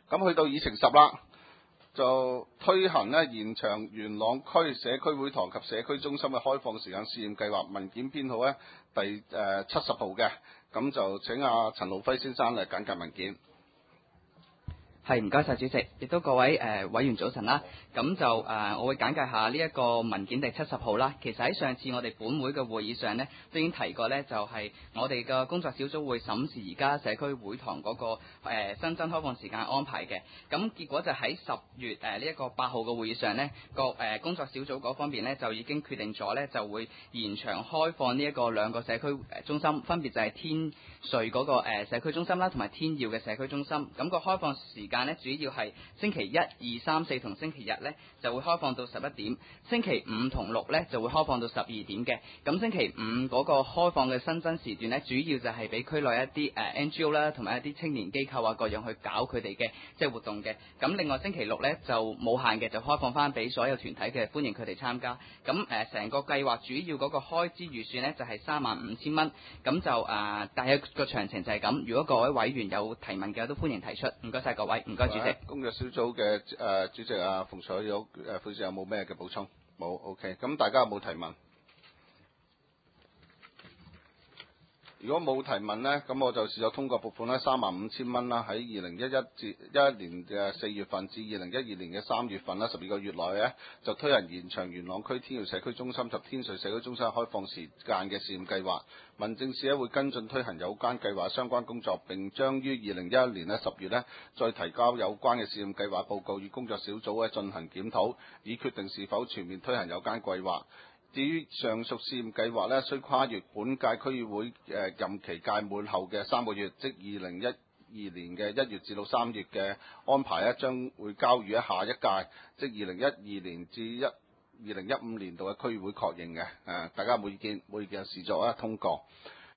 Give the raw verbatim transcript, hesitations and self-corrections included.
咁去到議程十啦，就推行咧延長元朗區社區會堂及社區中心嘅開放時間試驗計劃，文件編號咧第誒七十號嘅，咁就請阿陳浩輝先生嚟簡介文件。 係，唔該晒主席，亦都各位誒、呃、委員早晨啦。咁就誒、呃，我會簡介下呢一個文件第七十號啦。其實喺上次我哋本會嘅會議上呢，都已經提過呢，就係、是、我哋嘅工作小組會審視而家社區會堂嗰、那個、呃、新增開放時間安排嘅。咁結果就喺十月誒呢一個八號嘅會議上呢，個誒、呃、工作小組嗰方面呢，就已經決定咗呢，就會延長開放呢一個兩個社區中心，分別就係天瑞嗰個誒社區中心啦，同埋天耀嘅社區中心。咁、那個開放時間咧，主要係星期一、二、三、四同星期日咧就會開放到十一點，星期五同六咧就會開放到十二點嘅。咁星期五嗰個開放嘅新增時段咧，主要就係俾區內一啲誒 N G O 啦，同埋一啲青年機構啊各樣去搞佢哋嘅即係活動嘅。咁另外星期六咧就冇限嘅，就開放翻俾所有團體嘅，歡迎佢哋參加。咁誒成個計劃主要嗰個開支預算咧就係三萬五千蚊。咁就誒、呃，大約個詳情就係咁。如果各位委員有提問嘅，都歡迎提出。唔該晒各位。唔該，主席。 工作小組嘅誒、呃、主席啊，馮彩有誒，副主席有冇咩嘅補充？冇 ，OK。咁大家有冇提問？如果冇提問呢，咁我就試咗通過撥款咧三萬五千蚊啦，喺二零一一至一一年嘅四月份至二零一二年嘅三月份啦，十二個月內咧就推行延長元朗區天耀社區中心及天瑞社區中心開放時間嘅試驗計劃。民政事咧會跟進推行有關計劃相關工作，並將於二零一一年咧十月咧再提交有關嘅試驗計劃報告與工作小組咧進行檢討，以決定是否全面推行有關計劃。至於上述試驗計劃咧，需跨越本屆區議會誒任期屆滿後嘅三個月，即二零一二年嘅一月至到三月嘅安排咧，將會交予下一屆，即二零一二年至一二零一五年度嘅區議會確認嘅。誒，大家冇意見，冇意見嘅視作啊通過。